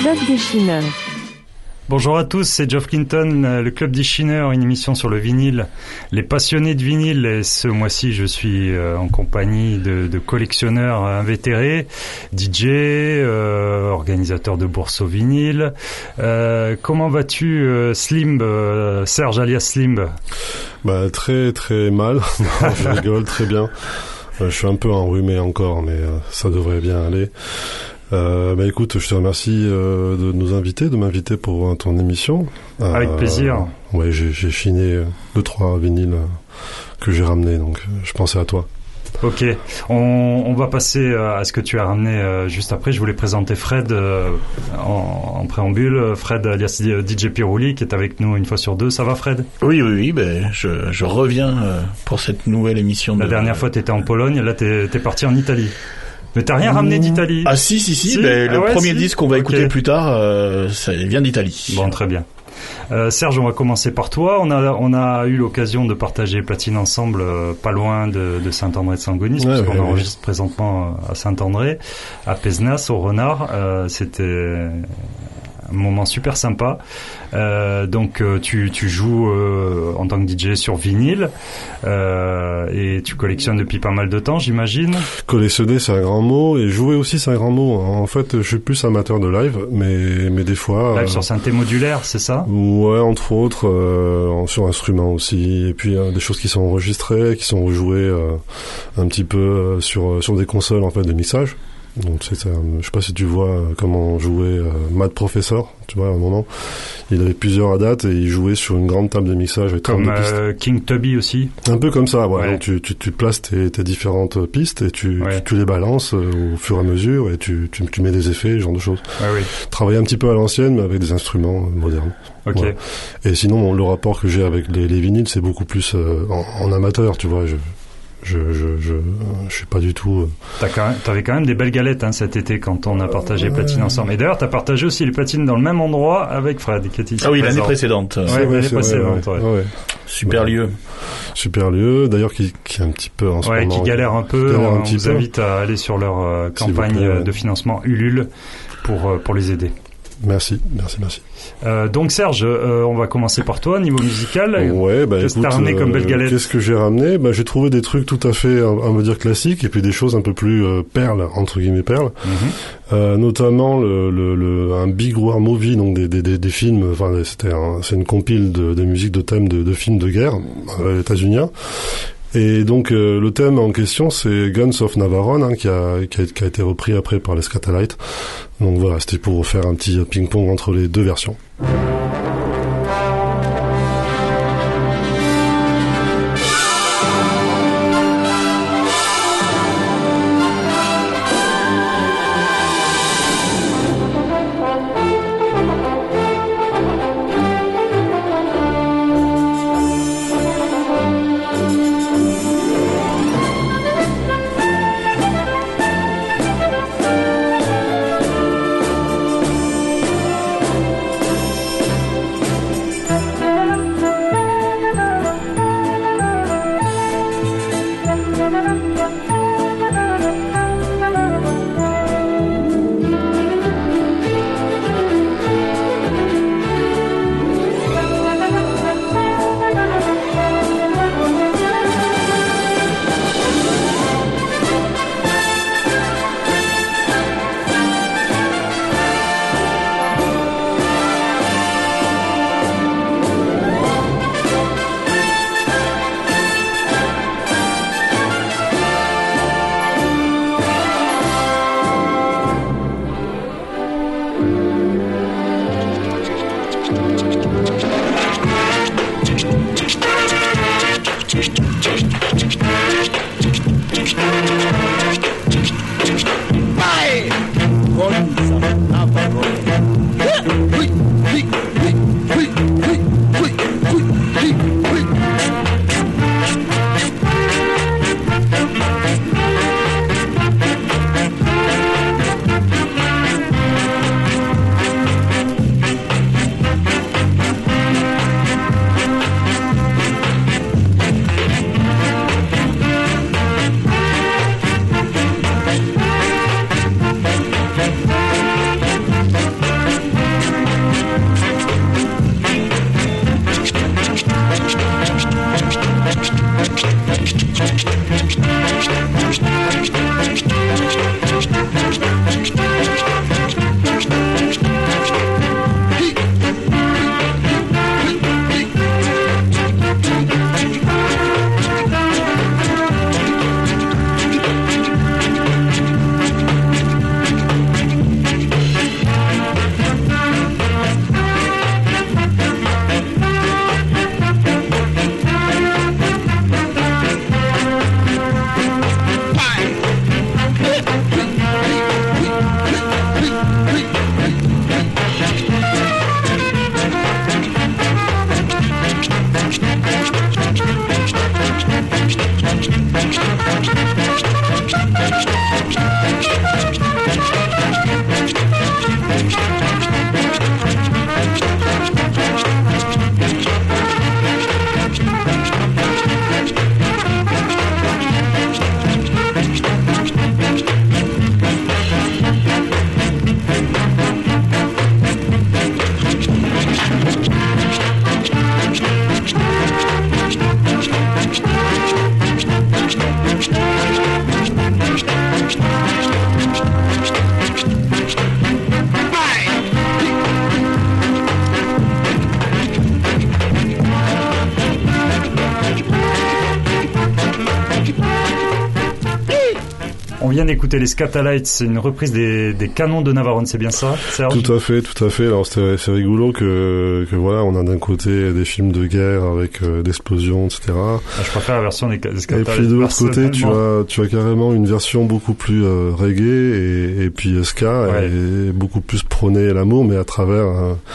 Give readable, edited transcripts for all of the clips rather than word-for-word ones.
Club des Chineurs. Bonjour à tous, c'est Geoff Clinton, le Club des Chineurs, une émission sur le vinyle, les passionnés de vinyle. Et ce mois-ci, je suis en compagnie de collectionneurs invétérés, DJ, organisateurs de bourses au vinyle. Comment vas-tu, Slim, Serge alias Slim? Bah très très mal. Non, je rigole, très bien. Je suis un peu enrhumé encore, mais ça devrait bien aller. Bah écoute, je te remercie de nous inviter, de m'inviter pour ton émission. Avec plaisir. Ouais, j'ai chiné 2-3 vinyles que j'ai ramenés, donc je pensais à toi. Ok, on va passer à ce que tu as ramené juste après. Je voulais présenter Fred en préambule. Fred alias DJ Pirouli qui est avec nous une fois sur deux. Ça va, Fred? Oui, ben, je reviens pour cette nouvelle émission. La dernière fois, tu étais en Pologne, là, t'es parti en Italie. Mais t'as rien ramené d'Italie? Ah si. Ben, le premier disque qu'on va écouter plus tard, ça vient d'Italie. Bon, très bien. Serge, on va commencer par toi. On a eu l'occasion de partager platine ensemble, pas loin de Saint-André de Sangonis, puisqu'on enregistre présentement à Saint-André, à Pézenas, au Renard. C'était un moment super sympa. Donc tu joues en tant que DJ sur vinyle et tu collectionnes depuis pas mal de temps, j'imagine. Collectionner, c'est un grand mot, et jouer aussi, c'est un grand mot. En fait, je suis plus amateur de live, mais des fois... Live sur synthé modulaire, c'est ça? Ouais, entre autres, sur instruments aussi, et puis des choses qui sont enregistrées, qui sont rejouées un petit peu sur des consoles en fait de mixage. Donc je sais pas si tu vois comment jouait Mad Professor, tu vois, à un moment il avait plusieurs à date et il jouait sur une grande table de mixage avec comme 32 pistes. King Tubby aussi, un peu comme ça, ouais. Donc tu places tes différentes pistes et tu les balances au fur et à mesure, et tu mets des effets, ce genre de choses. Travailler un petit peu à l'ancienne mais avec des instruments modernes. Ok. Ouais. Et sinon le rapport que j'ai avec les vinyles, c'est beaucoup plus en amateur, tu vois. Je suis pas du tout... T'avais quand même des belles galettes cet été quand on a partagé platine ensemble. Et d'ailleurs, t'as partagé aussi les platines dans le même endroit avec Fred, qui était ici. Ah oui, l'année précédente. L'année précédente, ouais. Super lieu. Super lieu, d'ailleurs qui est un petit peu en ce moment... qui galère un peu. On vous invite à aller sur leur campagne de financement Ulule pour les aider. Merci. Donc Serge, on va commencer par toi, niveau musical. Ouais, qu'est-ce que t'as ramené comme belle galette? Qu'est-ce que j'ai ramené? J'ai trouvé des trucs tout à fait, on va dire, classiques, et puis des choses un peu plus perles, entre guillemets perles. Notamment un Big War Movie, donc des films, enfin c'est une compile de musique de thèmes de films de guerre états-uniens. Et donc le thème en question, c'est Guns of Navarone, qui a été repris après par les Scatalites. Donc voilà, c'était pour faire un petit ping-pong entre les deux versions. On vient d'écouter les Scatalites, c'est une reprise des Canons de Navarone, c'est bien ça, Serge? Tout à fait. Alors c'est rigolo que voilà, on a d'un côté des films de guerre avec d'explosions, etc. Je préfère la version des Scatalites. Et puis de l'autre côté, tu as carrément une version beaucoup plus reggae et puis ska, et beaucoup plus prôné l'amour, mais à travers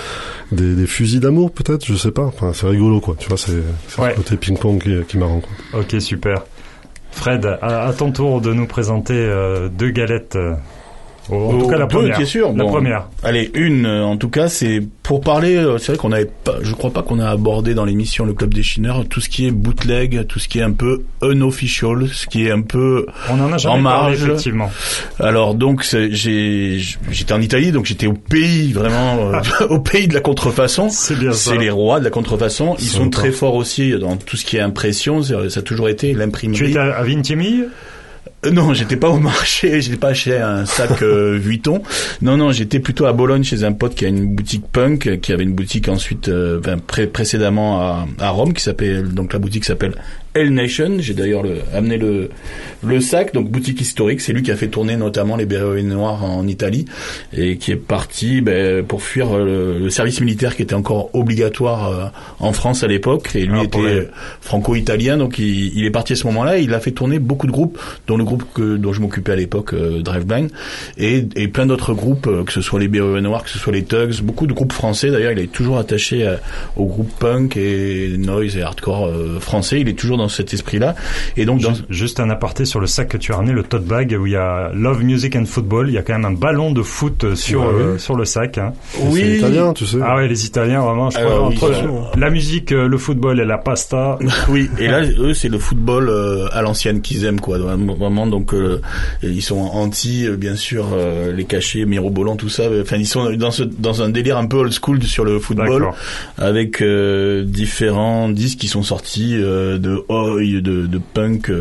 des fusils d'amour, peut-être, je sais pas. Enfin, c'est rigolo, quoi. Tu vois, c'est ce côté ping-pong qui est marrant, quoi. Ok, super. Fred, à ton tour de nous présenter 2 galettes. En tout cas, la première. Bien sûr. La première. Allez, en tout cas, c'est pour parler, c'est vrai qu'on avait pas, je crois pas qu'on a abordé dans l'émission Le Club des Chineurs tout ce qui est bootleg, tout ce qui est un peu unofficial, ce qui est un peu on en a jamais en marge. Parlé, effectivement. Alors, donc, j'étais en Italie, donc j'étais au pays, vraiment, au pays de la contrefaçon. C'est bien ça. C'est les rois de la contrefaçon. Ils sont très forts aussi dans tout ce qui est impression. Ça a toujours été l'imprimerie. Tu étais à Vintimille? Non, j'étais pas au marché, j'ai pas acheté un sac Vuitton. Non, j'étais plutôt à Bologne chez un pote qui a une boutique punk, qui avait une boutique ensuite précédemment à Rome, donc la boutique s'appelle Hell Nation. J'ai d'ailleurs amené le sac, donc boutique historique. C'est lui qui a fait tourner notamment les Bérets Noirs en Italie et qui est parti pour fuir le service militaire qui était encore obligatoire en France à l'époque. Et lui était franco-italien, donc il est parti à ce moment-là. Et il a fait tourner beaucoup de groupes, dont le groupe dont je m'occupais à l'époque, Driveblind, et plein d'autres groupes, que ce soit les Bérets Noirs, que ce soit les Tugs, beaucoup de groupes français. D'ailleurs, il est toujours attaché au groupe punk et noise et hardcore français. Il est toujours dans cet esprit-là. Et donc, juste un aparté sur le sac que tu as ramené, le tote bag, où il y a Love, Music and Football. Il y a quand même un ballon de foot sur le sac. Hein. Oui. C'est italien, tu sais. Ah ouais, les Italiens, vraiment, je crois, entre la musique, le football et la pasta. Oui, et là, eux, c'est le football à l'ancienne qu'ils aiment, quoi. Vraiment, donc, ils sont anti, bien sûr, les cachets, mirobolants, tout ça. Enfin, ils sont dans un délire un peu old school sur le football. D'accord. Avec différents disques qui sont sortis de de punk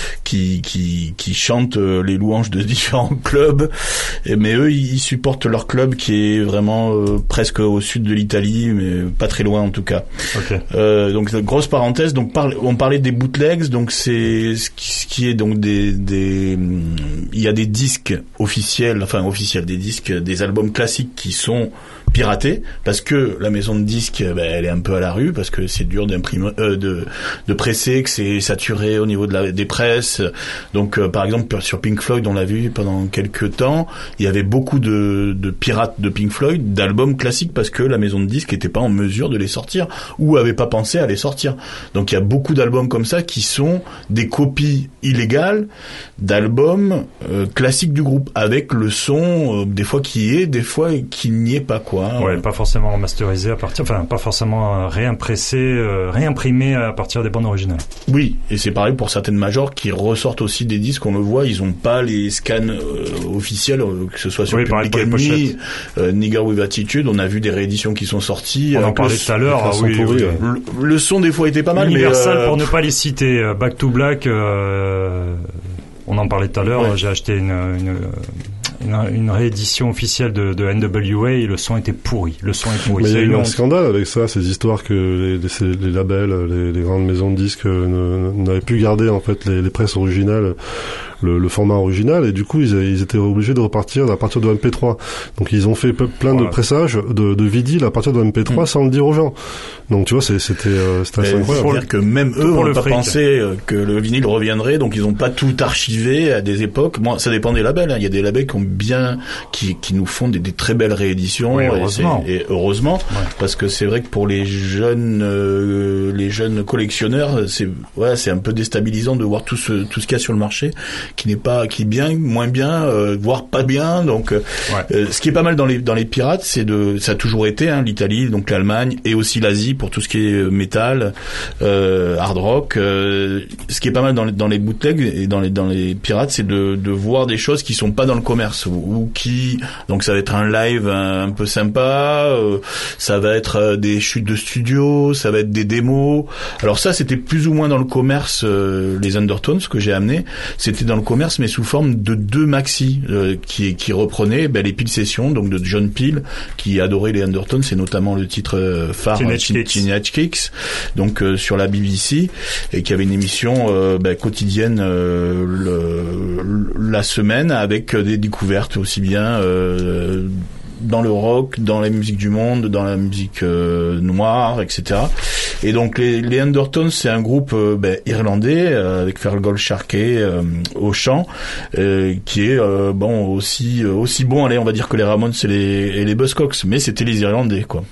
qui chantent les louanges de différents clubs, mais eux ils supportent leur club qui est vraiment presque au sud de l'Italie, mais pas très loin en tout cas. Okay. Donc grosse parenthèse, donc on parlait des bootlegs, donc c'est ce qui est donc il y a des disques officiels, des disques, des albums classiques qui sont piratés parce que la maison de disques elle est un peu à la rue, parce que c'est dur d'imprimer de presser, que c'est saturé au niveau des presses. Donc par exemple sur Pink Floyd, on l'a vu pendant quelques temps, il y avait beaucoup de pirates de Pink Floyd, d'albums classiques, parce que la maison de disques était pas en mesure de les sortir ou avait pas pensé à les sortir. Donc il y a beaucoup d'albums comme ça qui sont des copies illégales d'albums classiques du groupe, avec le son des fois qui est, des fois qui n'y est pas, quoi. Ouais, pas forcément masterisé pas forcément réimprimé à partir des bandes originales. Oui, et c'est pareil pour certaines majors qui ressortent aussi des disques, on le voit, ils ont pas les scans officiels, que ce soit sur Public Enemy, Nigger with Attitude, on a vu des rééditions qui sont sorties. On en parlait tout à l'heure, le son des fois était pas mal, Universal, pour ne pas les citer, Back to Black, on en parlait tout à l'heure, j'ai acheté une réédition officielle de NWA et le son était pourri. Le son est pourri. Mais il y a eu un scandale avec ça, ces histoires que les labels, les grandes maisons de disques n'avaient pu garder en fait les presses originales, le format original, et du coup ils étaient obligés de repartir à partir de MP3. Donc ils ont fait plein de pressages de vinyle à partir de MP3 sans le dire aux gens. Donc tu vois, c'était assez incroyable. C'est-à-dire que même eux n'ont pas pensé que le vinyle reviendrait, donc ils n'ont pas tout archivé à des époques. Moi, ça dépend des labels. Il y a des labels qui nous font des très belles rééditions, et heureusement, parce que c'est vrai que pour les jeunes collectionneurs, c'est un peu déstabilisant de voir tout ce qu'il y a sur le marché qui est bien, moins bien, voire pas bien. Donc ce qui est pas mal dans les pirates, ça a toujours été l'Italie, donc l'Allemagne et aussi l'Asie pour tout ce qui est métal, hard rock. Ce qui est pas mal dans les bootlegs et dans les pirates, c'est de voir des choses qui sont pas dans le commerce, donc ça va être un live un peu sympa, ça va être des chutes de studio, ça va être des démos. Alors ça, c'était plus ou moins dans le commerce, les Undertones que j'ai amené, c'était dans commerce, mais sous forme de 2 maxi qui reprenaient les Peel Sessions, donc de John Peel, qui adorait les Undertones, c'est notamment le titre phare Teenage Kicks, donc sur la BBC, et qui avait une émission quotidienne la semaine avec des découvertes aussi bien dans le rock, dans la musique du monde, dans la musique noire, etc. Et donc les Undertones, c'est un groupe irlandais avec Fergal Sharkey au chant, qui est aussi bon, allez, on va dire que les Ramones et les Buzzcocks, mais c'était les Irlandais, quoi.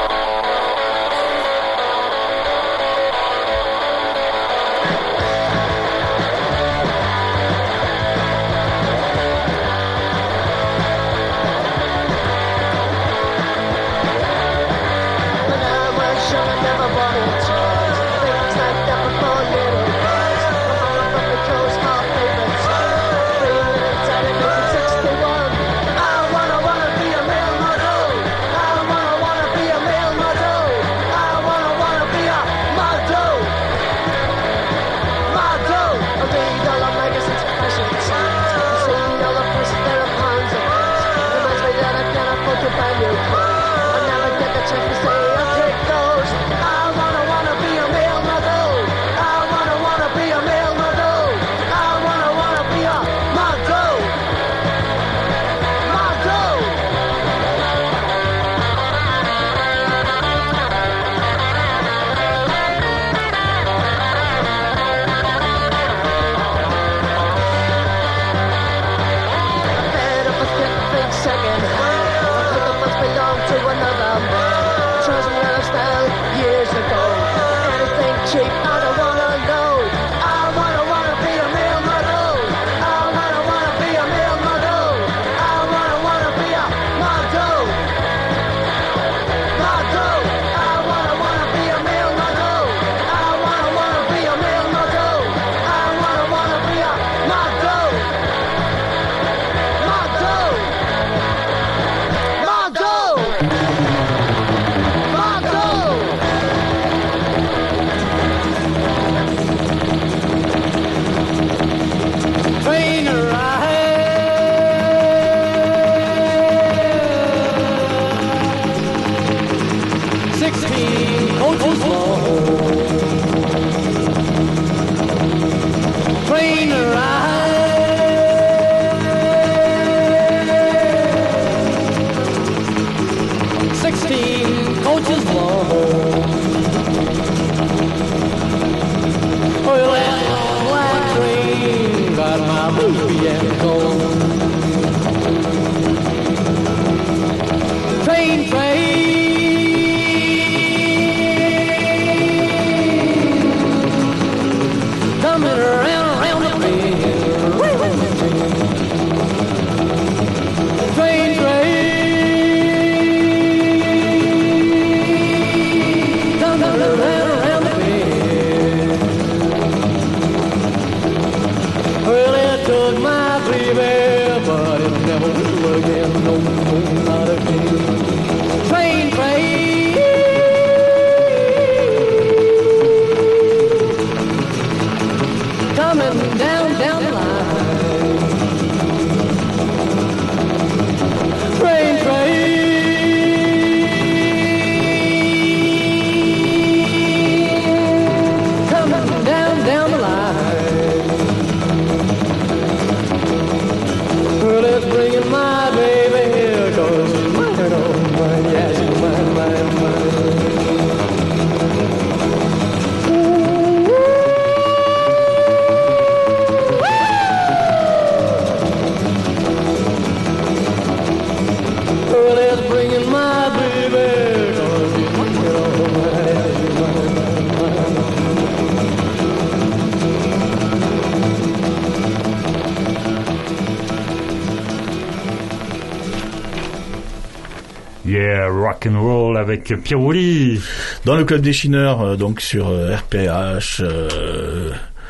Rock and roll avec Pierre Woolley dans le club des Chineurs, donc sur RPH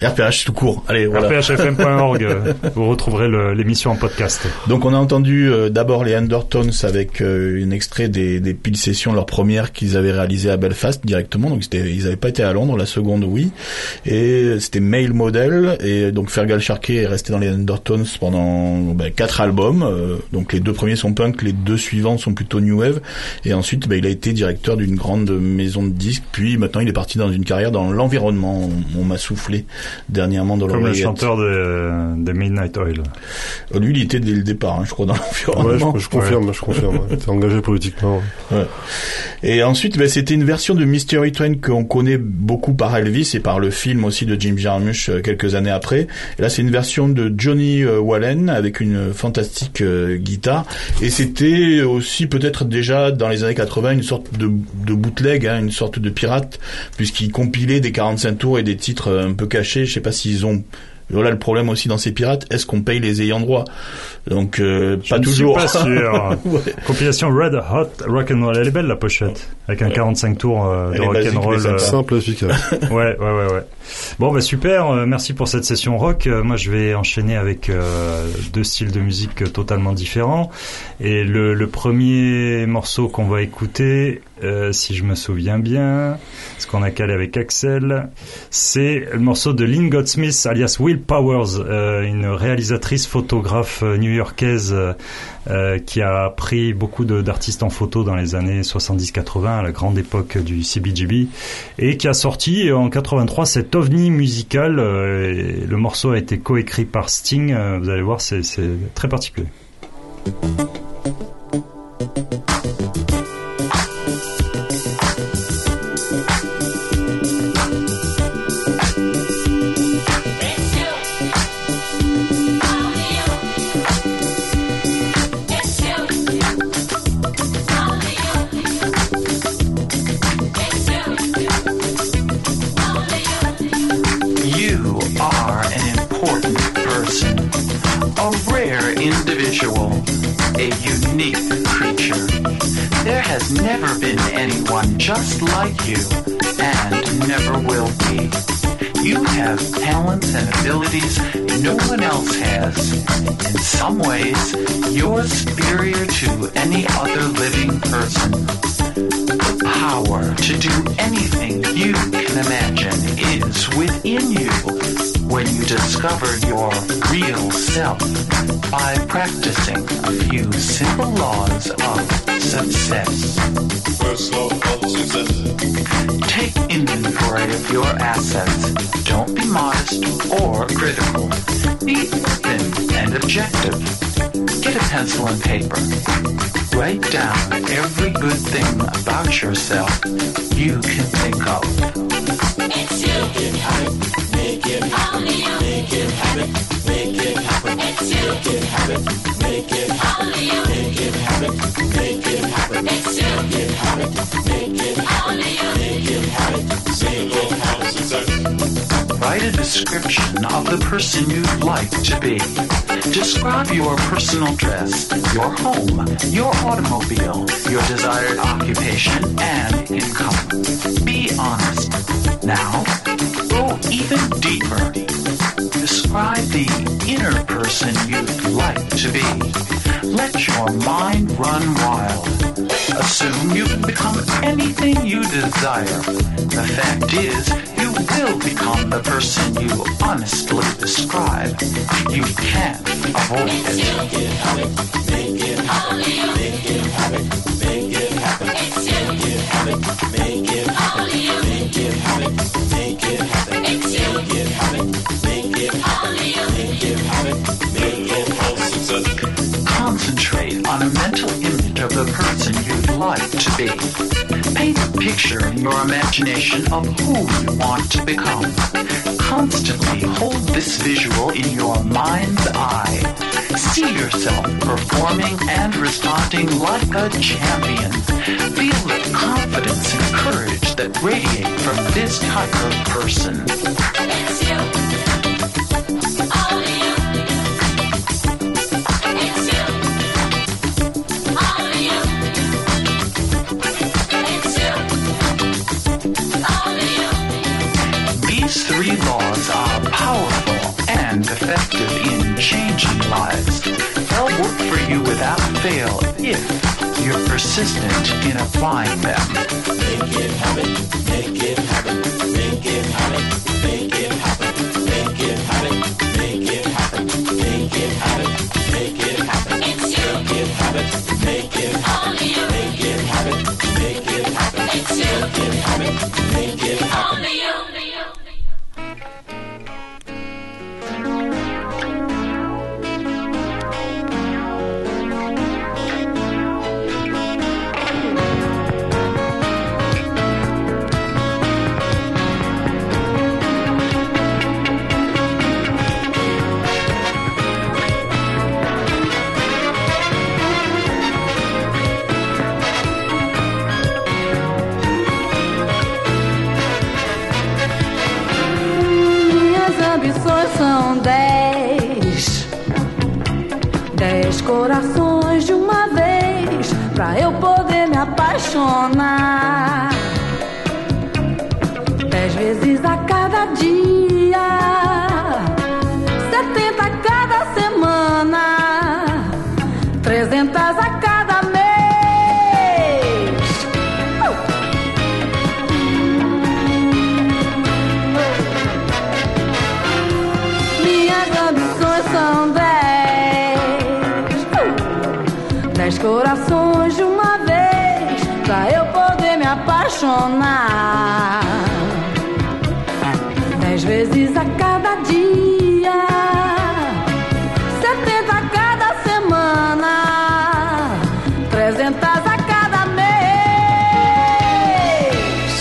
RPH tout court. Allez, voilà. rphfm.org, vous retrouverez l'émission en podcast. Donc on a entendu d'abord les Undertones avec un extrait des Peel Sessions, leur première qu'ils avaient réalisée à Belfast directement. Donc ils n'avaient pas été à Londres, la seconde oui. Et c'était Male Model. Et donc Fergal Sharkey est resté dans les Undertones pendant 4 albums. Donc les 2 premiers sont punk, les 2 suivants sont plutôt new wave. Et ensuite il a été directeur d'une grande maison de disques. Puis maintenant il est parti dans une carrière dans l'environnement. On m'a soufflé dernièrement dans comme le chanteur de Midnight Oil. Lui, il était dès le départ, je crois, dans l'environnement. Ouais, je confirme. Il était engagé politiquement. Ouais. Et ensuite, c'était une version de Mystery Train qu'on connaît beaucoup par Elvis et par le film aussi de Jim Jarmusch quelques années après. Et là, c'est une version de Johnny Wallen avec une fantastique guitare. Et c'était aussi peut-être déjà dans les années 80 une sorte de bootleg, une sorte de pirate, puisqu'il compilait des 45 tours et des titres un peu cachés. Je sais pas s'ils ont... Voilà le problème aussi dans ces pirates, est-ce qu'on paye les ayants droit? Donc pas toujours. Je suis pas sûr. Ouais. Compilation Red Hot Rock'n'Roll, elle est belle la pochette, avec un 45 tours de rock'n'roll. Simple, efficace. Ouais. Bon super, merci pour cette session rock. Moi je vais enchaîner avec 2 styles de musique totalement différents. Et le premier morceau qu'on va écouter, si je me souviens bien, ce qu'on a calé avec Axel, c'est le morceau de Lynn Goldsmith alias Will Powers, une réalisatrice photographe new-yorkaise qui a pris beaucoup d'artistes en photo dans les années 70-80 à la grande époque du CBGB et qui a sorti en 83 cet ovni musical. Et le morceau a été coécrit par Sting. Vous allez voir, c'est très particulier. A unique creature. There has never been anyone just like you, and never will be. You have talents and abilities no one else has. In some ways, you're superior to any other living person. The power to do anything you can imagine is within you when you discover your real self by practicing a few simple laws of success. First law of success. Take inventory of your assets. Don't be modest or critical. Be open and objective. Get a pencil and paper. Write down every good thing about yourself you can think of. It's you. Make it happen. Make it happen. Make it happen. Make it happen. It's you. Make it happen. Make it happen. Make it happen. Make it happen. It's you. Make it happen. Make it happen. Make it happen. Single house success. Write a description of the person you'd like to be. Describe your personal dress, your home, your automobile, your desired occupation, and income. Be honest. Now, go even deeper. Describe the inner person you'd like to be. Let your mind run wild. Assume you can become anything you desire. The fact is, you will become the person you honestly describe. You can't avoid it. Make it happen. Make it happen. Make it happen. Make it happen. Make it happen. Make it happen. Make it happen. Make it happen. Make it happen. Make it happen. Make it happen. Make it happen. Concentrate on a mental image of the person you'd like to be. Paint a picture in your imagination of who you want to become. Constantly hold this visual in your mind's eye. See yourself performing and responding like a champion. Feel the confidence and courage that radiate from this type of person. It's you. Only you. It's you. Only you. It's you. Only you. These three laws are lives. They'll work for you without fail if you're persistent in applying them. Make it happen, make it happen, make it happen, make it happen, make it happen, make it happen, make it happen, make it happen. It's you. Make it happen, make it happen, make it happen, make it happen. It's you. Make it happen, make it happen. Only you. São 10 corações de uma vez, pra eu poder me apaixonar 10 vezes a cada dia, 70 a cada semana, 300 a cada mês. São 10 corações de uma vez, pra eu poder me apaixonar 10 vezes a cada dia, 70 a cada semana, 300 a cada mês.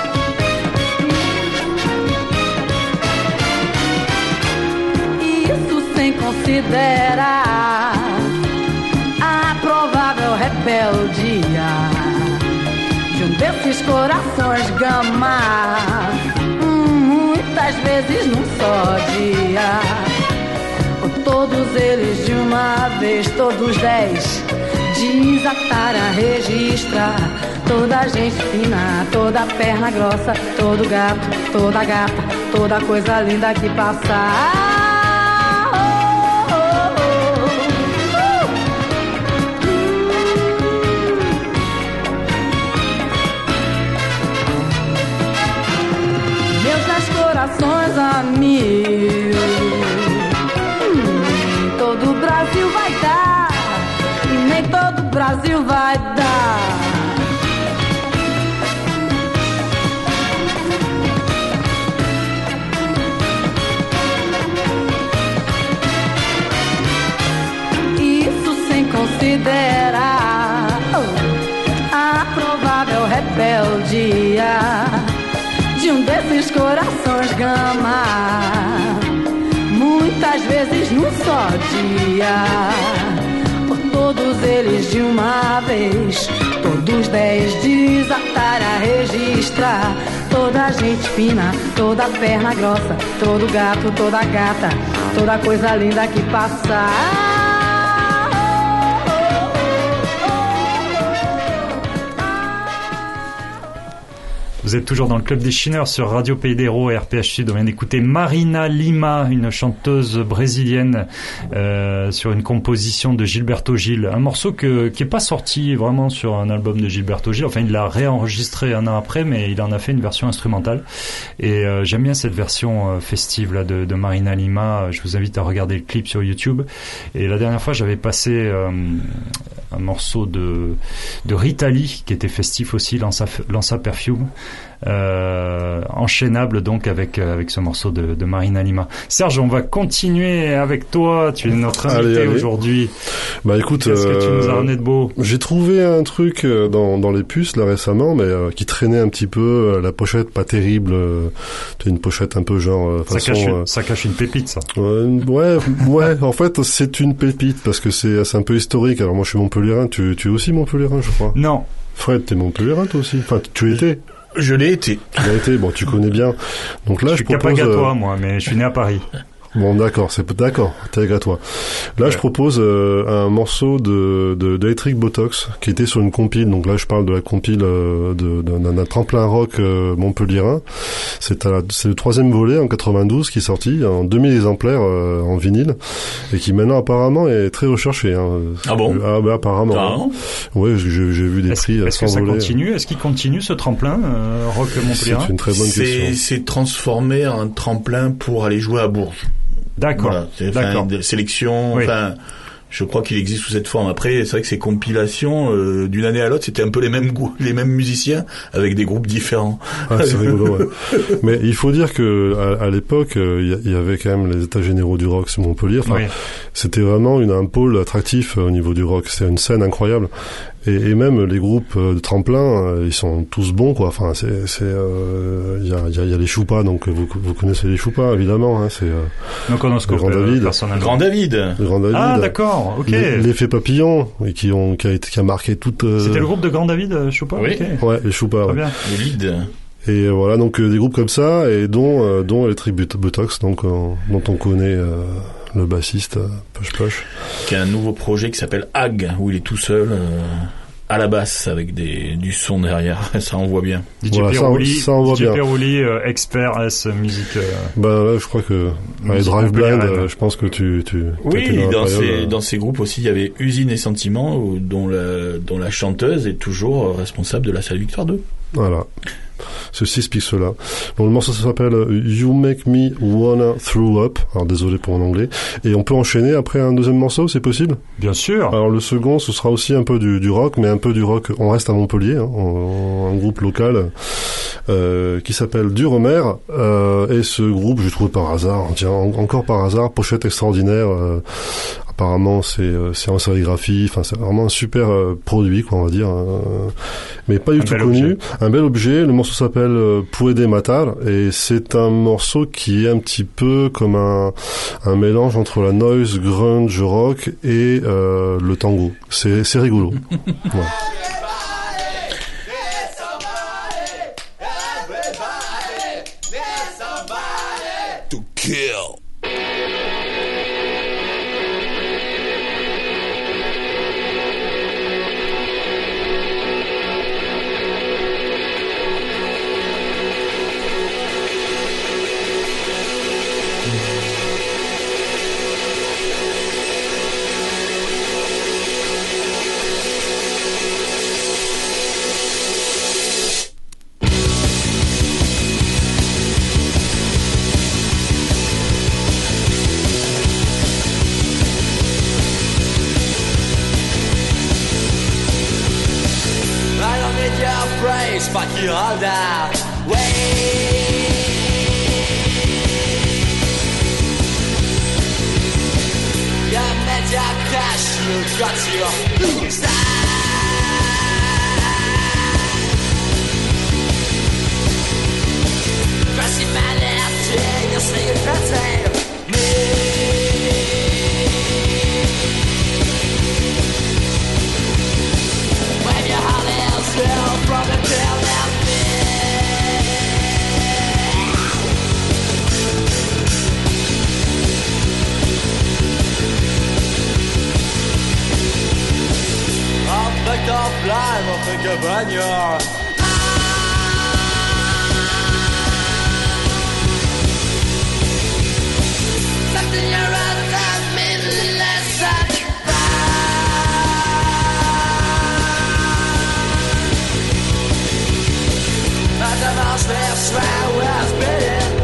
Isso sem considerar a provável rebeldia de um desses corações gama, muitas vezes num só dia, ou todos eles de uma vez, todos 10, desatar a registra, toda gente fina, toda perna grossa, todo gato, toda gata, toda coisa linda que passa. Corações a mil, todo o Brasil vai dar, e nem todo o Brasil vai dar. Isso sem considerar a provável rebeldia de um desses corações gama, muitas vezes num só dia, por todos eles de uma vez, todos 10 desatar a registra, toda gente fina, toda perna grossa, todo gato, toda gata, toda coisa linda que passa. Vous êtes toujours dans le Club des Chineurs sur Radio Pays d'Hérault et RPH Sud. On vient d'écouter Marina Lima, une chanteuse brésilienne, sur une composition de Gilberto Gil. Un morceau qui est pas sorti vraiment sur un album de Gilberto Gil. Enfin, il l'a réenregistré un an après, mais il en a fait une version instrumentale. Et j'aime bien cette version festive là de Marina Lima. Je vous invite à regarder le clip sur YouTube. Et la dernière fois, j'avais passé un morceau de Rita Lee qui était festif aussi, Lança Perfume. Enchaînable donc avec ce morceau de Marina Lima. Serge, on va continuer avec toi. Tu es notre invité aujourd'hui. Bah écoute, qu'est-ce que tu nous as ramené de beau? J'ai trouvé un truc dans les puces là récemment, mais qui traînait un petit peu. La pochette pas terrible. C'est une pochette un peu genre façon. Ça cache une pépite, ça. Ouais. En fait, c'est une pépite parce que c'est un peu historique. Alors moi, je suis montpelliérain. Tu es aussi montpelliérain, je crois. Non. Fred, t'es montpelliérain toi aussi. Enfin, tu étais. Je l'ai été. Tu l'as été, bon, tu connais bien. Donc là, je propose... suis Capagatois, moi, mais je suis né à Paris. Bon, d'accord, t'es à toi. Là, je propose un morceau d'Electric Botox qui était sur une compile. Donc là, je parle de la compile d'un tremplin rock montpelliérain. C'est le 3e volet en 92 qui est sorti en 2000 exemplaires en vinyle et qui maintenant apparemment est très recherché. Hein. Ah bon? Ah bah apparemment. Ouais, j'ai vu des prix Est-ce que ça continue? Est-ce qu'il continue ce tremplin rock montpelliérain? C'est une très bonne question. C'est transformé en tremplin pour aller jouer à Bourges. D'accord. Voilà, c'est des sélections. Oui. Enfin, je crois qu'il existe sous cette forme. Après, c'est vrai que ces compilations, d'une année à l'autre, c'était un peu les mêmes musiciens avec des groupes différents. Ah, c'est rigolo. Ouais. Mais il faut dire que à l'époque, il y avait quand même les États généraux du rock, c'est Montpellier. Enfin, c'était vraiment un pôle attractif au niveau du rock. C'est une scène incroyable. Et même les groupes de tremplin, ils sont tous bons, quoi. Enfin, il y a les Choupas, donc vous connaissez les Choupas, évidemment. Hein, c'est donc on se Grand David. Grand David. Ah d'accord, ok. L'effet papillon, qui a marqué toute. C'était le groupe de Grand David, Choupas. Oui. Okay. Ouais, les Choupas. Très bien. Les leads. Et voilà, donc des groupes comme ça, et dont Electric Botox, donc dont on connaît. Le bassiste Poche. Qui a un nouveau projet qui s'appelle Hag, où il est tout seul à la basse avec du son derrière. Ça envoie bien. DJ Perouli, expert S musique. Ben là, je crois que Drive Blind, je pense que tu oui, dans ces groupes aussi, il y avait Usine et Sentiments, dont la chanteuse est toujours responsable de la Salle Victoire 2. Voilà. Ceci explique cela. Donc le morceau s'appelle You Make Me Wanna Throw Up. Alors désolé pour mon anglais. Et on peut enchaîner après un deuxième morceau, c'est possible? Bien sûr. Alors le second, ce sera aussi un peu du rock, mais un peu du rock. On reste à Montpellier, hein, un groupe local qui s'appelle Duremer. Et ce groupe, je trouve par hasard, tiens, encore par hasard, pochette extraordinaire. Apparemment, c'est en sérigraphie. Enfin, c'est vraiment un super produit, quoi, on va dire. Mais pas du tout connu. Un bel objet. Le morceau s'appelle Puede Matar et c'est un morceau qui est un petit peu comme un mélange entre la noise, grunge, rock et le tango. C'est rigolo. Ouais. To kill. Fuck you all that way. You met your cash, you got your style. Crossing my left, yeah, you say you're better me. When your heart is still from the tail. Back off live off the cabana. Something you're out of me less than but the most lives where we're spinning.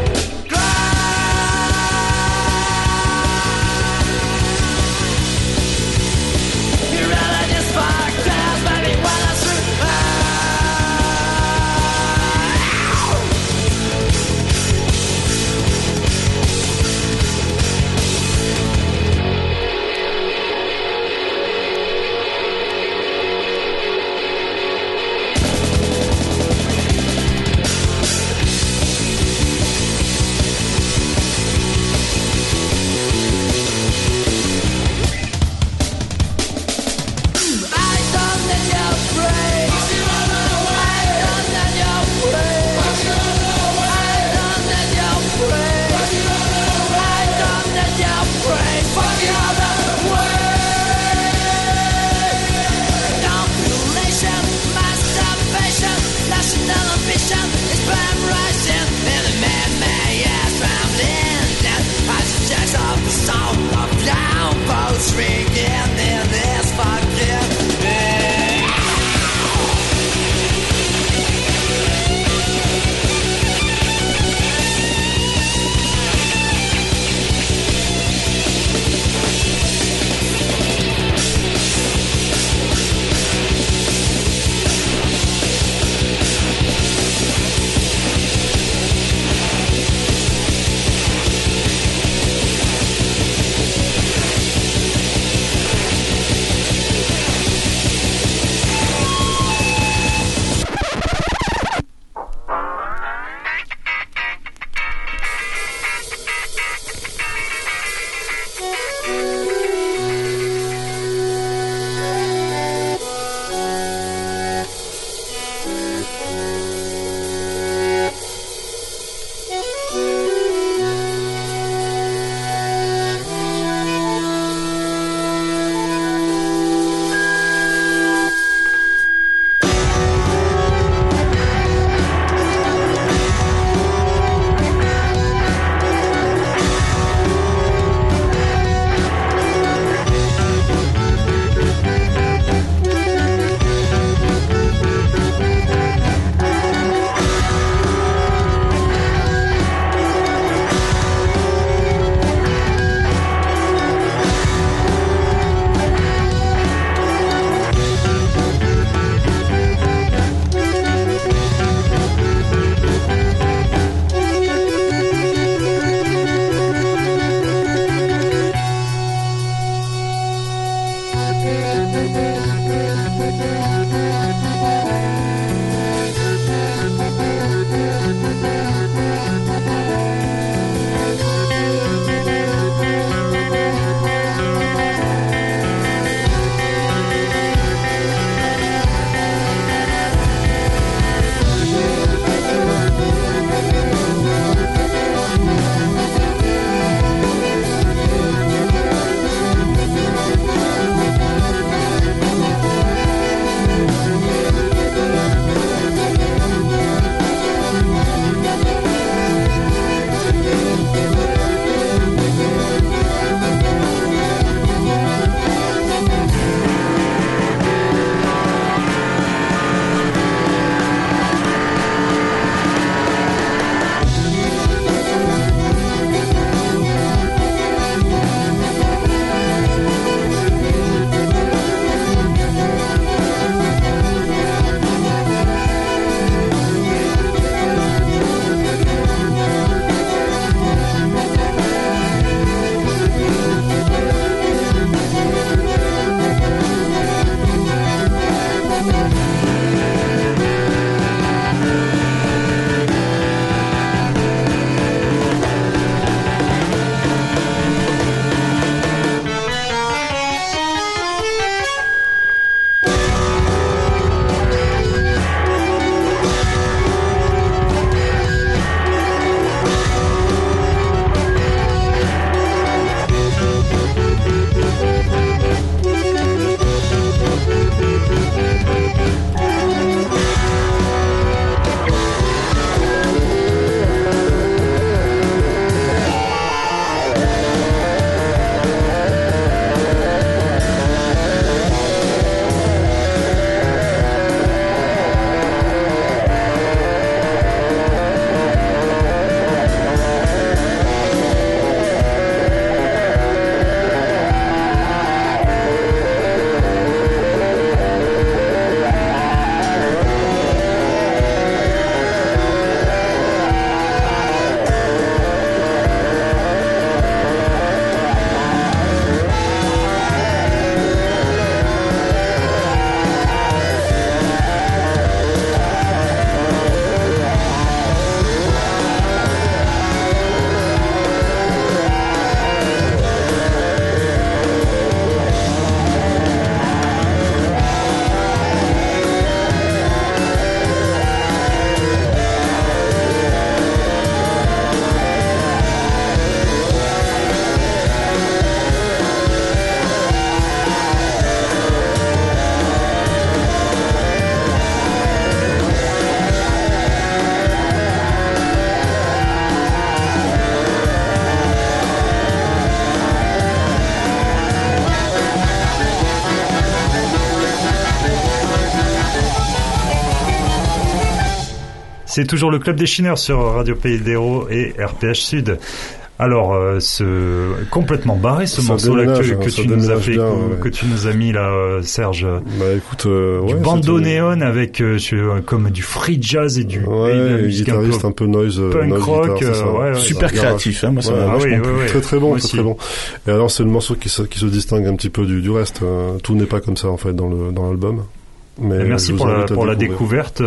C'est toujours le Club des Chineurs sur Radio Pays d'Hérault et RPH Sud. Alors, complètement barré ce morceau-là que tu nous as fait, bien, que tu nous as mis là, Serge. Bah écoute, du bandoneon avec comme du free jazz et du guitariste un peu noise, punk rock, guitare, super créatif. Hein, moi, ça m'a très très bon, très très bon. Et alors c'est le morceau qui se distingue un petit peu du reste. Tout n'est pas comme ça en fait dans l'album. Mais merci pour la découverte.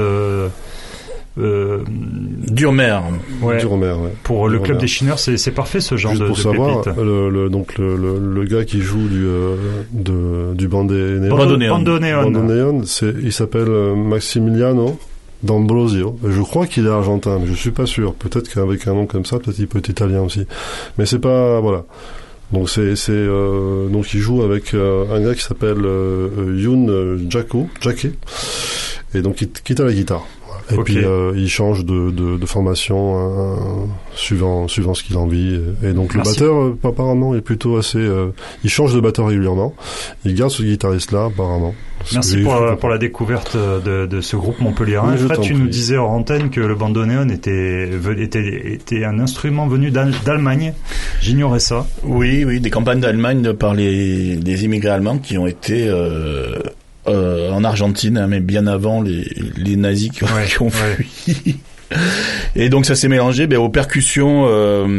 Durmer. Ouais. Durmer, ouais. Pour le Club des Chineurs, c'est parfait ce genre de savoir, pépite. Le gars qui joue du bandoneon, il s'appelle Maximiliano D'Ambrosio. Je crois qu'il est argentin, mais je suis pas sûr. Peut-être qu'avec un nom comme ça, peut-être il peut être italien aussi. Mais c'est pas, voilà. Donc donc il joue avec un gars qui s'appelle Youn Jacquet, et donc qui est à la guitare. Et puis il change de formation suivant ce qu'il a envie. Et donc le batteur apparemment est plutôt assez. Il change de batteur régulièrement. Il garde ce guitariste-là apparemment. Merci pour la découverte de ce groupe montpelliérain. Fred, tu nous disais hors antenne que le bandoneon était un instrument venu d'Allemagne. J'ignorais ça. Oui, des campagnes d'Allemagne par des immigrés allemands qui ont été en Argentine, hein, mais bien avant les nazis qui ont fui. Et donc ça s'est mélangé aux percussions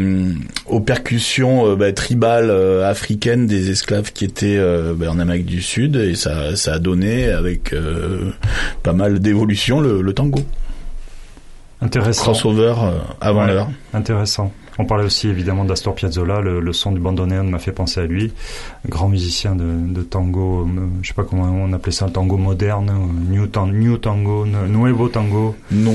tribales africaines des esclaves qui étaient en Amérique du Sud, et ça a donné avec pas mal d'évolution le tango. Intéressant. Crossover avant l'heure. Intéressant. On parlait aussi évidemment d'Astor Piazzolla, le son du bandoneon m'a fait penser à lui, grand musicien de tango, je sais pas comment on appelait ça, tango moderne, new tango, nuevo tango.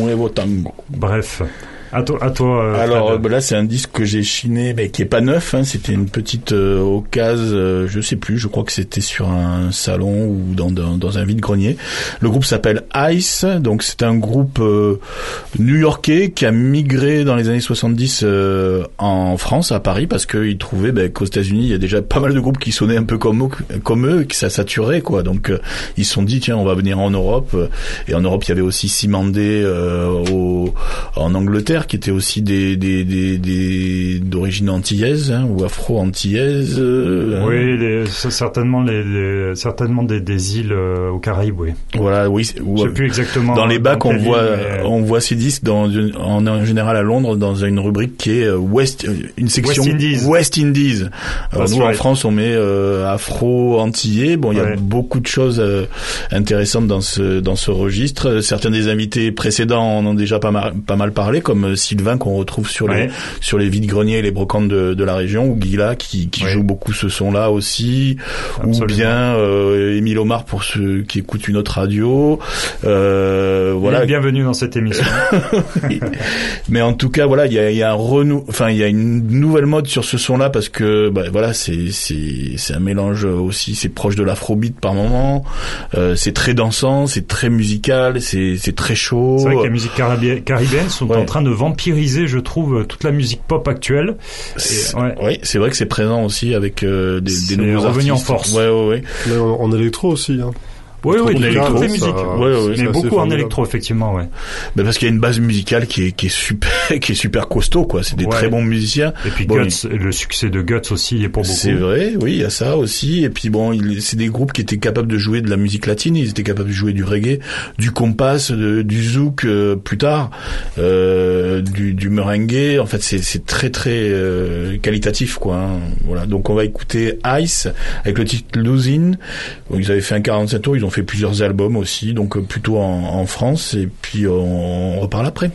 Bref. À toi. Alors là, c'est un disque que j'ai chiné, qui est pas neuf. Hein, c'était une petite occasion, je sais plus. Je crois que c'était sur un salon ou dans un vide-grenier. Le groupe s'appelle Ice. Donc c'est un groupe new-yorkais qui a migré dans les années 70 en France, à Paris, parce qu'ils trouvaient qu'aux États-Unis, il y a déjà pas mal de groupes qui sonnaient un peu comme eux, et que ça saturait, quoi. Donc ils se sont dit, tiens, on va venir en Europe. Et en Europe, il y avait aussi Simandé en Angleterre, qui étaient aussi d'origine antillaise, hein, ou afro-antillaise. Oui, certainement des îles aux Caraïbes, oui. Voilà, oui. Je sais plus exactement. Dans les bacs, on voit ces disques en général à Londres dans une rubrique qui est une section West Indies. Nous en France, on met afro-antillais. Bon, il y a beaucoup de choses intéressantes dans ce registre. Certains des invités précédents en ont déjà pas mal parlé, comme Sylvain qu'on retrouve sur les vides-greniers et les brocantes de la région, ou Guilla qui joue beaucoup ce son-là aussi. Absolument. Ou bien Émile Omar pour ceux qui écoutent une autre radio. Voilà. Bienvenue dans cette émission. Mais en tout cas, voilà, il y a une nouvelle mode sur ce son-là, parce que c'est un mélange aussi, c'est proche de l'afrobeat par moment. C'est très dansant, c'est très musical, c'est très chaud. C'est vrai que les musiques caribéennes sont en train de vampiriser, je trouve, toute la musique pop actuelle. Oui, c'est vrai que c'est présent aussi avec des nouveaux revenu artistes. En force. Ouais. Mais en électro aussi, hein. Oui, toutes les musiques. Mais beaucoup en électro, effectivement, Mais parce qu'il y a une base musicale qui est super costaud, quoi. C'est des très bons musiciens. Et puis Guts, le succès de Guts aussi est pour beaucoup. C'est vrai, oui, il y a ça aussi. Et puis c'est des groupes qui étaient capables de jouer de la musique latine. Ils étaient capables de jouer du reggae, du compas, du zouk plus tard, du merengue. En fait, c'est très très qualitatif, quoi. Hein. Voilà. Donc on va écouter Ice avec le titre Losing. Ils avaient fait un 45 tours. Ils ont fait plusieurs albums aussi, donc plutôt en France, et puis on reparle après.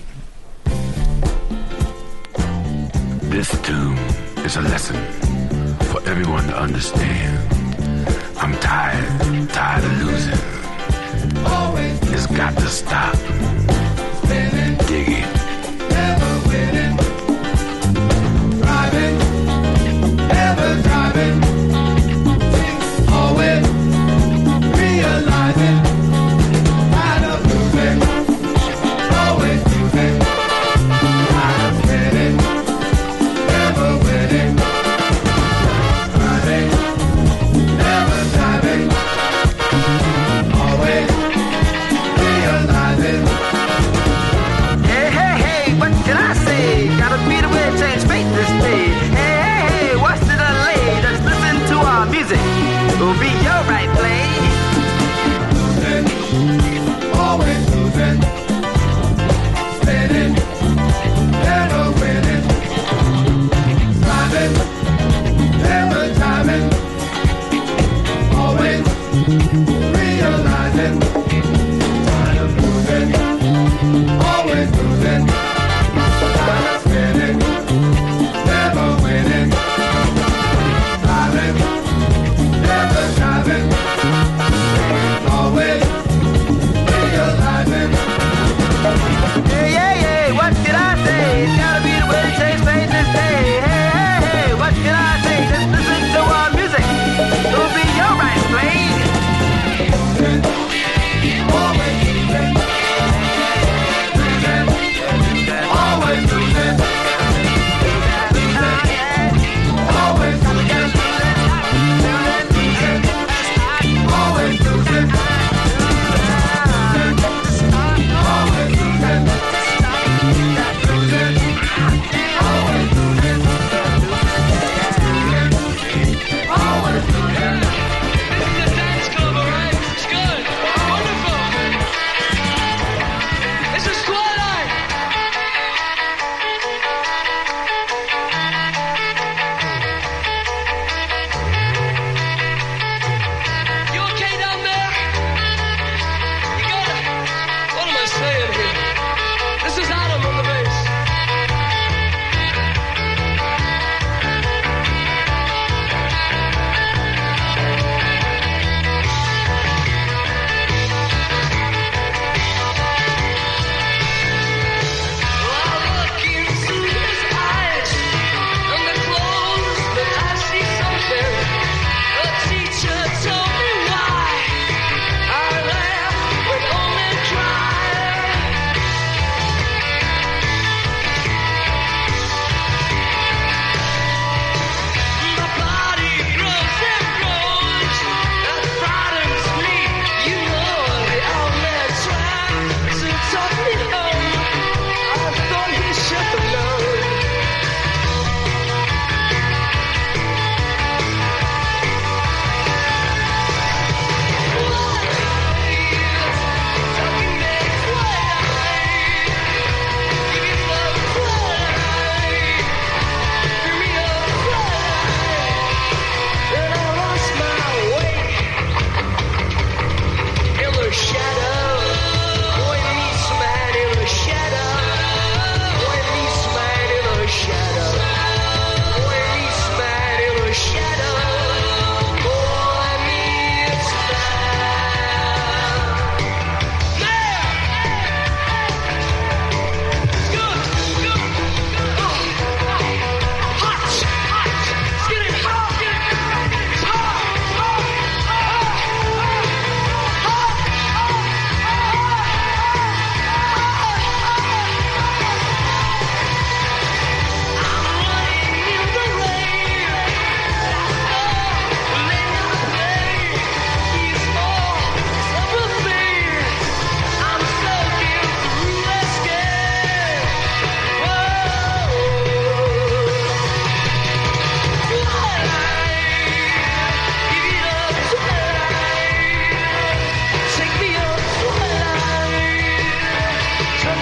This tune is a lesson for everyone to understand. I'm tired of losing. It's got to stop. Dig it. Never winning. Driving, never driving. Always realizing, tired of losing, always losing, tired of winning, never winning, driving, never driving, always realizing.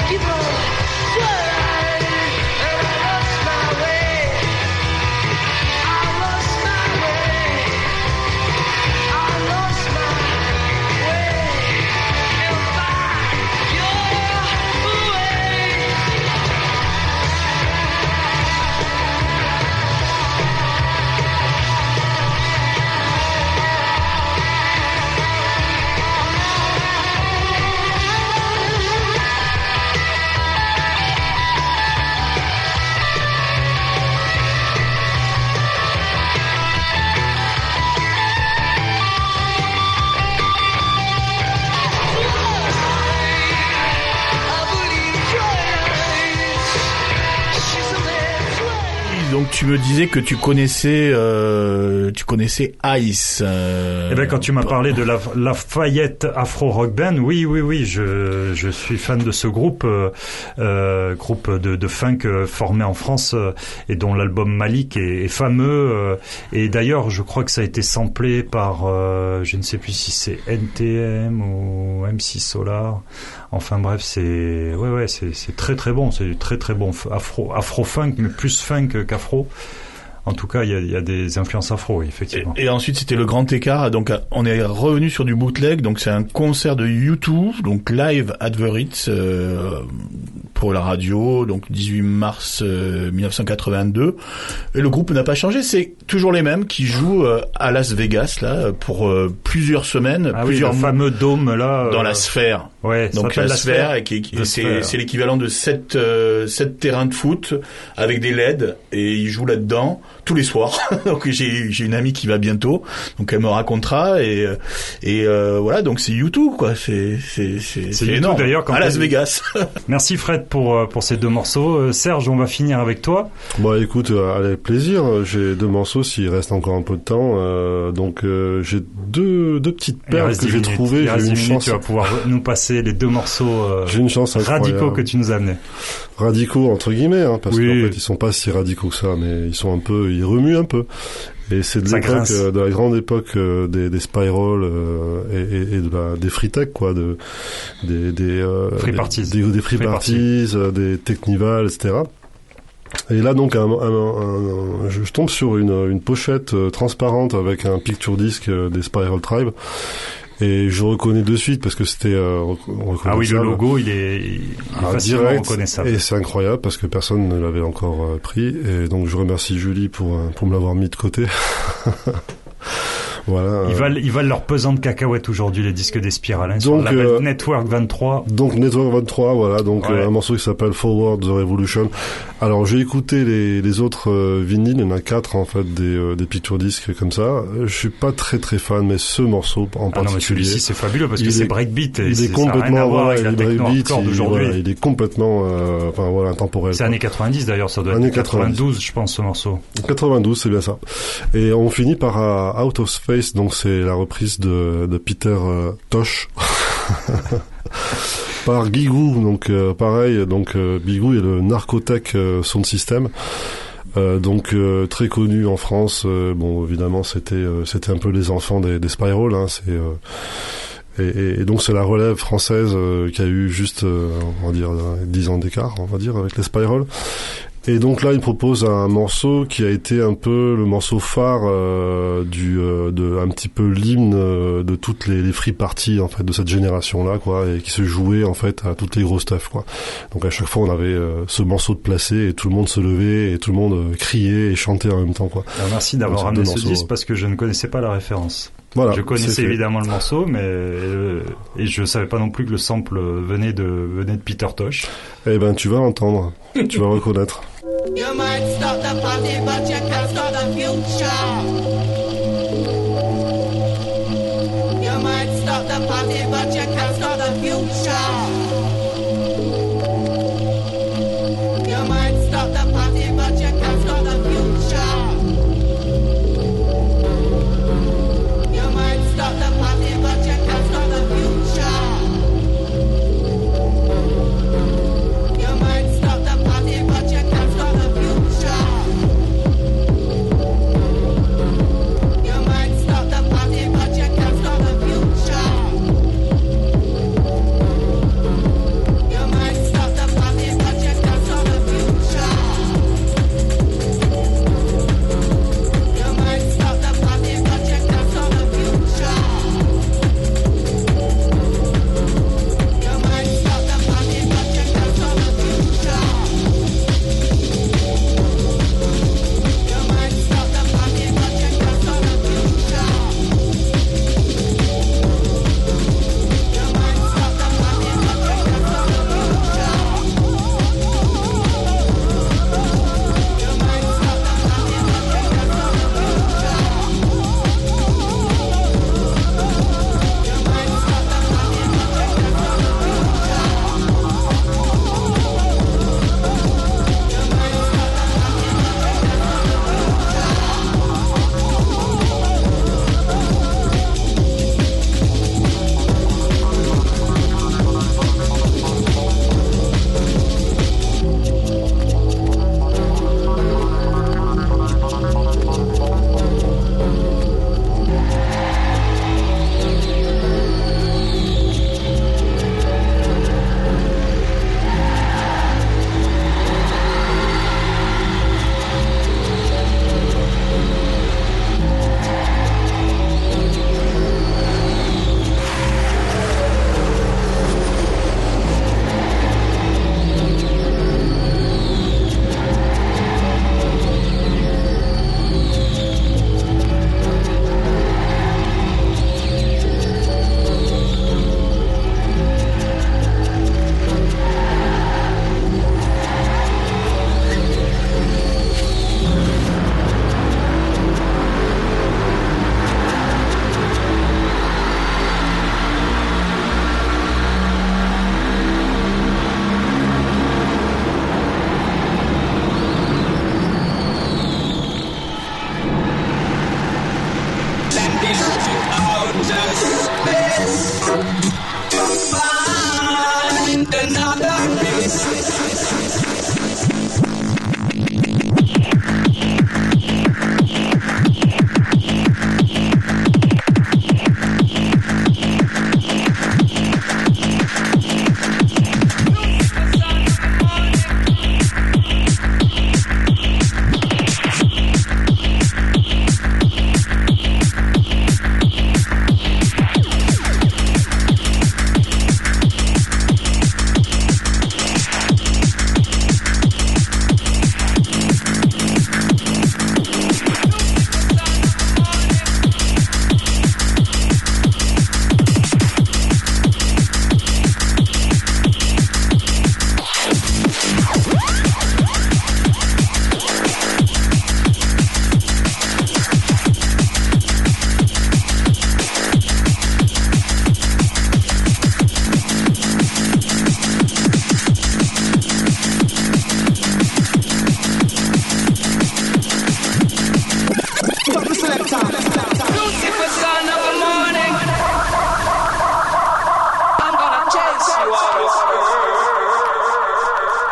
Donc tu me disais que tu connaissais Ice. Eh ben quand tu m'as parlé de la Lafayette Afro Rock Band, oui, je suis fan de ce groupe de funk formé en France et dont l'album Malik est fameux. Et d'ailleurs, je crois que ça a été samplé par, je ne sais plus si c'est NTM ou MC Solar. Enfin bref, c'est très très bon, c'est très très bon afro funk, mais plus funk qu'afro. En tout cas, il y a des influences afro, effectivement. Et ensuite, c'était le grand écart. Donc, on est revenu sur du bootleg. Donc, c'est un concert de U2, donc live at the Ritz pour la radio. Donc, 18 mars 1982. Et le groupe n'a pas changé. C'est toujours les mêmes qui jouent à Las Vegas là pour plusieurs semaines, plusieurs le fameux dôme là dans la sphère. Ouais, donc la sphère et c'est l'équivalent de 7 terrains de foot avec des LED et ils jouent là-dedans tous les soirs. Donc j'ai une amie qui va bientôt, donc elle me racontera et voilà, donc c'est U2 quoi, c'est énorme. D'ailleurs à Las Vegas. Merci Fred pour ces deux morceaux. Serge, on va finir avec toi. Bon écoute, avec plaisir, j'ai deux morceaux s'il reste encore un peu de temps. Donc j'ai deux petites perles que j'ai trouvées. J'ai une chance. Tu vas pouvoir nous passer les deux morceaux j'ai une chance radicaux que tu nous as amenés. Radicaux entre guillemets, hein, parce qu'en fait ils sont pas si radicaux que ça, mais ils remuent un peu. Et c'est de l'époque, de la grande époque des Spiral et des Free Tech quoi, des Free Parties, des Free Parties, des Technival, etc. Et là donc je tombe sur une pochette transparente avec un picture disc des Spiral Tribe. Et je reconnais de suite parce que c'était reconnaissable. Ah oui, le logo, il est facilement direct, reconnaissable. Et c'est incroyable parce que personne ne l'avait encore pris. Et donc je remercie Julie pour me l'avoir mis de côté. Voilà. Ils valent leur pesant de cacahuètes aujourd'hui, les disques des Spirales, hein, sur le label Network 23. Donc Network 23, voilà, donc un morceau qui s'appelle Forward the Revolution. Alors j'ai écouté les autres vinyles, il y en a 4 en fait des picture disques comme ça. Je suis pas très très fan, mais ce morceau en particulier. Non, mais celui-ci c'est fabuleux parce que c'est breakbeat. Il est complètement breakbeat d'aujourd'hui. Il est complètement intemporel. C'est années 90 d'ailleurs, ça doit être 92 je pense ce morceau. 92, c'est bien ça. Et on finit par Out of Space. Donc c'est la reprise de Peter Tosh par Guigou, donc pareil, donc Guigou est le Narcotech Sound System, donc très connu en France. Bon évidemment c'était un peu les enfants des Spiral, hein, et donc c'est la relève française qui a eu juste on va dire 10 ans d'écart, on va dire, avec les Spiral. Et donc là, il propose un morceau qui a été un peu le morceau phare de un petit peu l'hymne de toutes les free parties en fait de cette génération-là, quoi, et qui se jouait en fait à toutes les grosses stuff, quoi. Donc à chaque fois, on avait ce morceau de placé et tout le monde se levait et tout le monde criait et chantait en même temps, quoi. Alors, merci d'avoir ramené ce disque parce que je ne connaissais pas la référence. Voilà, je connaissais évidemment le morceau, mais et je savais pas non plus que le sample venait de Peter Tosh. Eh ben, tu vas entendre, tu vas reconnaître. You might stop the party, but you can't stop the future. You might stop the party, but you can't stop the future. You might stop the party, but you can't stop the future. You might stop the party, but you can't stop the future. You might stop the party, but you can't stop the future.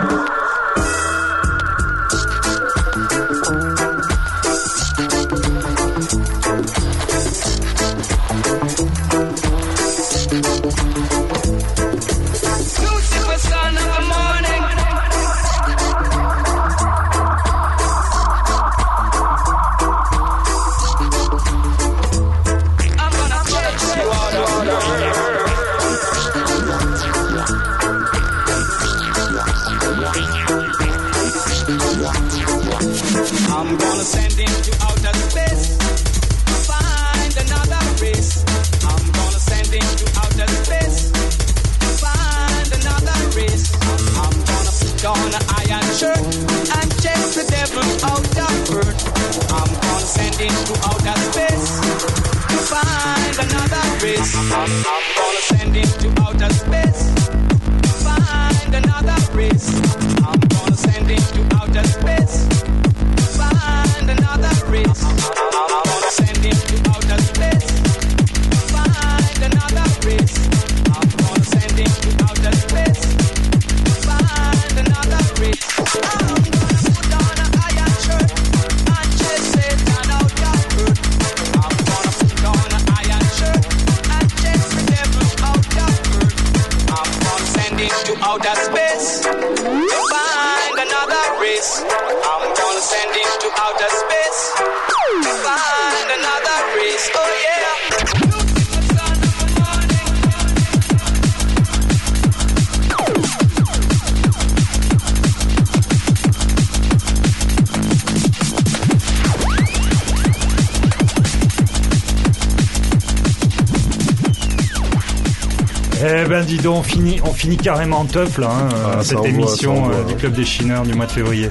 Eh ben dis donc, on finit carrément en teuf là, cette émission du Club des Chineurs du mois de février.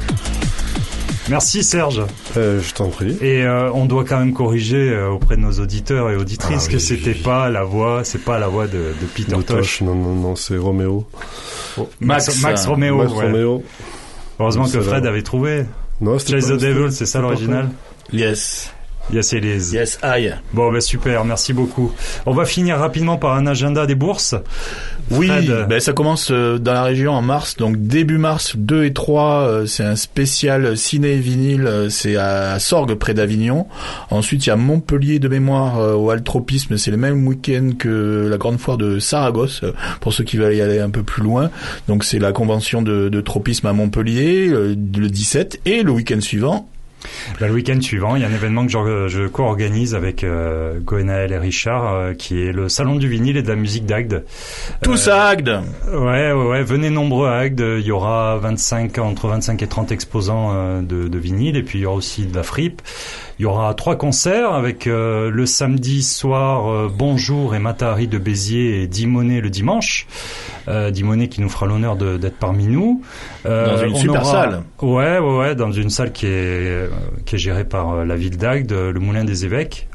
Merci Serge. Je t'en prie. Et on doit quand même corriger auprès de nos auditeurs et auditrices que c'était pas la voix, c'est pas la voix de Peter Tosh. Non, c'est Roméo. Oh, Max Roméo. Max Roméo. Heureusement que Fred avait trouvé. Non, Chase the Devil, c'est ça l'original? Yes. Yes, it is. Yes, I. Bon, ben super, merci beaucoup. On va finir rapidement par un agenda des bourses. Oui, Fred. ça commence dans la région en mars, donc début mars 2 et 3, c'est un spécial ciné vinyle, c'est à Sorgues près d'Avignon. Ensuite, il y a Montpellier de mémoire au Altropisme, c'est le même week-end que la grande foire de Saragosse, pour ceux qui veulent y aller un peu plus loin. Donc c'est la convention de tropisme à Montpellier, le 17, et le week-end suivant. Le week-end suivant, il y a un événement que je co-organise avec Gwenaël et Richard, qui est le Salon du vinyle et de la musique d'Agde. Tous à Agde. Ouais, venez nombreux à Agde. Il y aura entre 25 et 30 exposants de vinyle, et puis il y aura aussi de la fripe. Il y aura 3 concerts avec le samedi soir Bonjour et Matahari de Béziers et Dimonet le dimanche. Dimonet qui nous fera l'honneur d'être parmi nous. Dans une super salle. Ouais, dans une salle qui est gérée par la ville d'Agde, le Moulin des Évêques,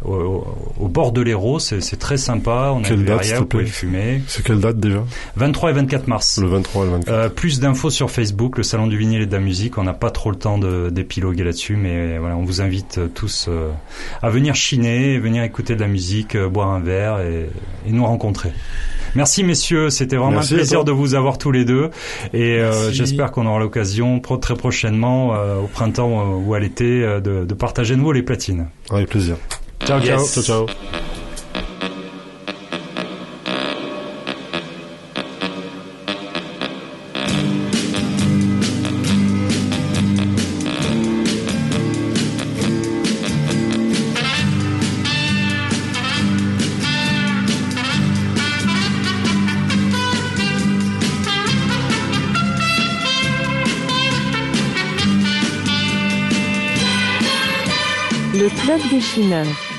au bord de l'Hérault. C'est très sympa. On a une verrière, vous pouvez fumer. C'est quelle date déjà? 23 et 24 mars. Le 23 et le 24. Plus d'infos sur Facebook, le Salon du vinyle et de la musique. On n'a pas trop le temps d'épiloguer là-dessus, mais voilà, on vous invite tous à venir chiner, venir écouter de la musique, boire un verre et nous rencontrer. Merci messieurs, c'était vraiment un plaisir de vous avoir tous les deux, et j'espère qu'on aura l'occasion très prochainement au printemps ou à l'été de partager de nouveau les platines. Avec plaisir. Ciao, yes. Ciao. Le Club des Chineurs.